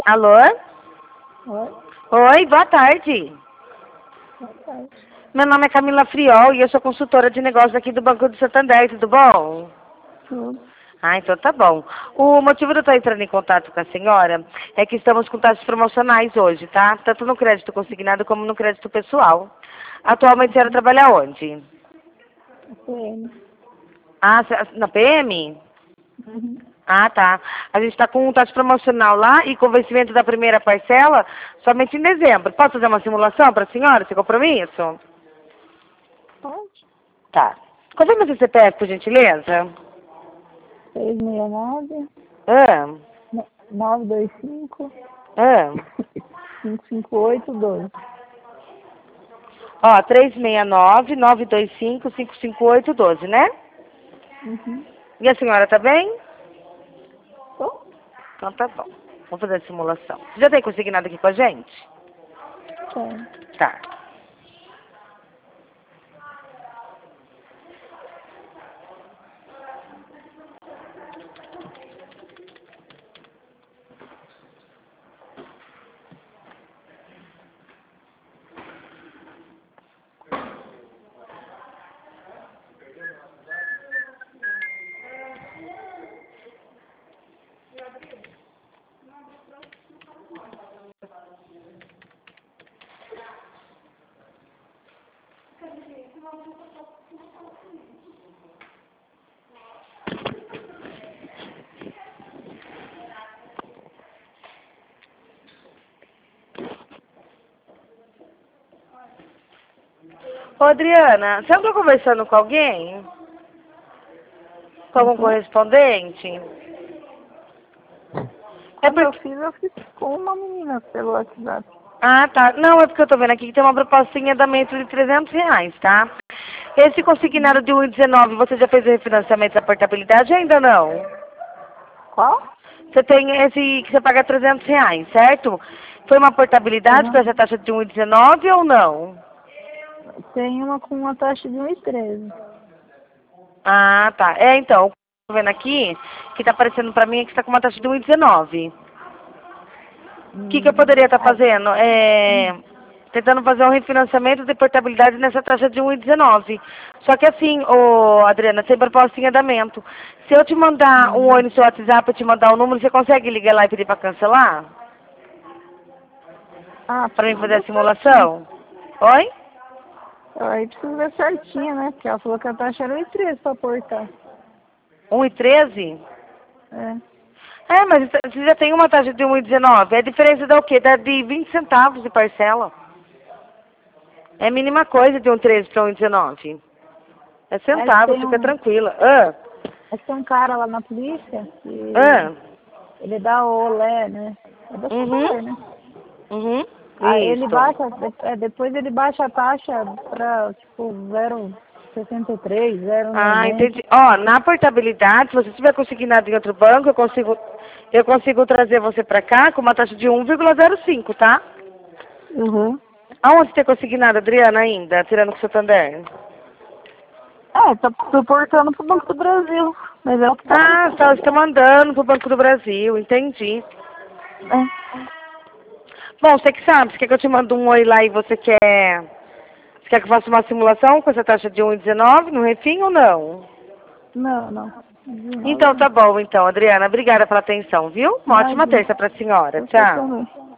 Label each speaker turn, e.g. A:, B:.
A: Alô?
B: Oi,
A: Oi, boa tarde.
B: boa tarde.
A: Meu nome é Camila Friol e eu sou consultora de negócios aqui do Banco do Santander, tudo bom?
B: Tudo.
A: Ah, então tá bom. O motivo de eu estar entrando em contato com a senhora é que estamos com taxas promocionais hoje, tá? Tanto no crédito consignado como no crédito pessoal. Atualmente a senhora trabalha onde?
B: PM.
A: Ah, na PM?
B: Uhum.
A: Ah, tá. A gente está com um taxa promocional lá e com o vencimento da primeira parcela somente em dezembro. Posso fazer uma simulação para a senhora, sem compromisso?
B: Pode?
A: Tá. Confirma seu CPF, por gentileza.
B: 669
A: Ah,
B: 925
A: ah.
B: 558 12.
A: Ó, 369-925-55812, né?
B: Uhum.
A: E a senhora tá bem?
B: Tô?
A: Então tá bom. Vamos fazer a simulação. Você já tem consignado aqui com a gente?
B: Tem.
A: Tá. Ô, Adriana, você andou conversando com alguém? Com algum
B: Uhum.
A: correspondente? É
B: Quando
A: porque...
B: eu fiz com uma menina pelo WhatsApp.
A: Ah, tá. Não, é porque eu tô vendo aqui que tem uma propostinha da metro de R$ 300, tá? Esse consignado de 1,19, você já fez o refinanciamento da portabilidade ou ainda não?
B: Qual?
A: Você tem esse que você paga R$ 300, certo? Foi uma portabilidade com
B: Uhum.
A: essa taxa de 1,19 ou não?
B: Tem uma com uma taxa de 1,13.
A: Ah, tá. É, então, tô vendo aqui que tá aparecendo pra mim é que está com uma taxa de 1,19. O que eu poderia estar
B: Aí,
A: fazendo? Tentando fazer um refinanciamento de portabilidade nessa taxa de 1,19. Só que assim, ô Adriana, sem proposta em andamento. Se eu te mandar um oi no seu WhatsApp, eu te mandar o número, você consegue ligar lá e pedir para cancelar? Para mim
B: precisa
A: fazer a
B: ver certinho.
A: simulação? Oi?
B: Aí precisa ver certinho, né? Porque ela falou que a taxa era 1,13 pra portar.
A: 1,13?
B: É.
A: É, mas você já tem uma taxa de 1,19. A diferença dá o quê? Dá de 20 centavos de parcela. É a mínima coisa de 1,13 para 1,19. É
B: Aí
A: centavos,
B: tem
A: fica
B: um,
A: tranquila.
B: aí tem um cara lá na polícia que
A: Ah.
B: ele dá o olé, né? É do
A: Uhum.
B: Santander, né?
A: Uhum.
B: Aí ele
A: Isso.
B: baixa, depois ele baixa a taxa pra, tipo, 0,63,
A: Ah,
B: 0,90.
A: entendi. Ó, na portabilidade, se você tiver consignado em outro banco, eu consigo trazer você pra cá com uma taxa de 1,05, tá?
B: Uhum.
A: Aonde você tem consignado, Adriana, ainda, tirando com o Santander?
B: Tá suportando pro Banco do Brasil. Mas é o que tá
A: Ah,
B: acontecendo.
A: tá, você está mandando pro Banco do Brasil, entendi.
B: É.
A: Bom, você que sabe, você quer que eu te mande um oi lá e Você quer que eu faça uma simulação com essa taxa de 1,19 no refim ou não?
B: Não, não. 19
A: Então
B: não.
A: tá bom, então, Adriana. Obrigada pela atenção, viu? Uma ótima
B: Imagina.
A: terça pra senhora.
B: Você
A: Tchau.
B: também.